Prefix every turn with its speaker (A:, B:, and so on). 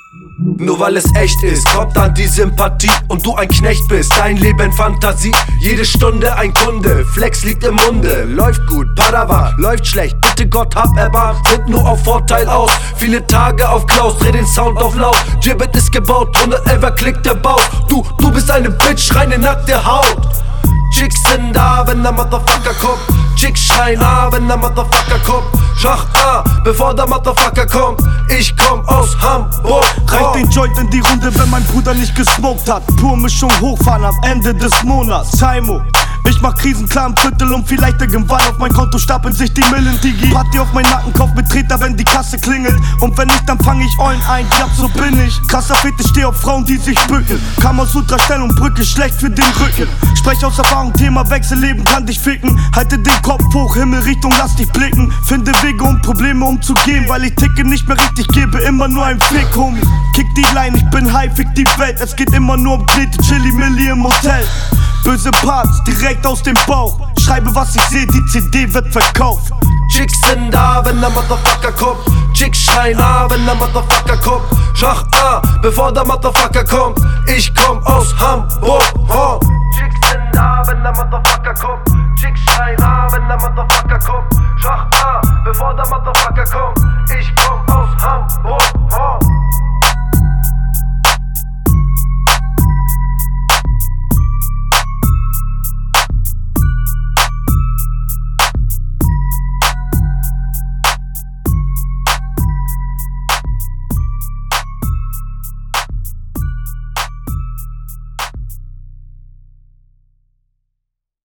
A: Nur weil es echt ist, kommt dann die Sympathie und du ein Knecht bist. Dein Leben Fantasie, jede Stunde ein Kunde. Flex liegt im Munde, läuft gut, Padawan, läuft schlecht. Bitte Gott hab Erbarm, sind nur auf Vorteil aus. Viele Tage auf Klaus, dreh den Sound auf laut. Gibbet ist gebaut, 111er klickt der Bauch. Du bist eine Bitch, reine nackte Haut. Chicks sind da, wenn der Motherfucker kommt. Chicks schreien wenn der Motherfucker kommt. Schach bevor der Motherfucker kommt. Ich komm aus Hamburg.
B: Reich den Joint in die Runde, wenn mein Bruder nicht gesmoked hat. Pur Mischung hochfahren am Ende des Monats. Taimo, ich mach Krisen klar im Viertel und vielleicht irgendwann auf mein Konto stapeln sich die Millen, Digi. Party auf meinen Nacken, Kopf mit Treter, wenn die Kasse klingelt. Und wenn nicht, dann fang ich Eulen ein, ja, so bin ich. Krasser Fetisch, steh auf Frauen, die sich bücken. Kamasutra, Stellung, Brücke, schlecht für den Rücken. Sprech aus Erfahrung, Thema Wechsel, Leben kann dich ficken. Halte den Kopf hoch, Himmelrichtung, lass dich blicken. Finde Wege, um Probleme umzugehen, weil ich ticke nicht mehr richtig, gebe immer nur ein Fick, Homie. Kick die Line, ich bin high, fick die Welt. Es geht immer nur um Knete, Chili, Milli im Hotel. Böse Parts, direkt aus dem Bauch. Schreibe was ich seh, die CD wird verkauft.
A: Chicks sind da, wenn der Motherfucker kommt. Chicks schreien wenn der Motherfucker kommt. Schach bevor der Motherfucker kommt. Ich komm aus Hamburg. Chicks sind da, wenn der Motherfucker kommt. Chicks schreien wenn der Motherfucker kommt. Schach bevor der Motherfucker kommt. Ich komm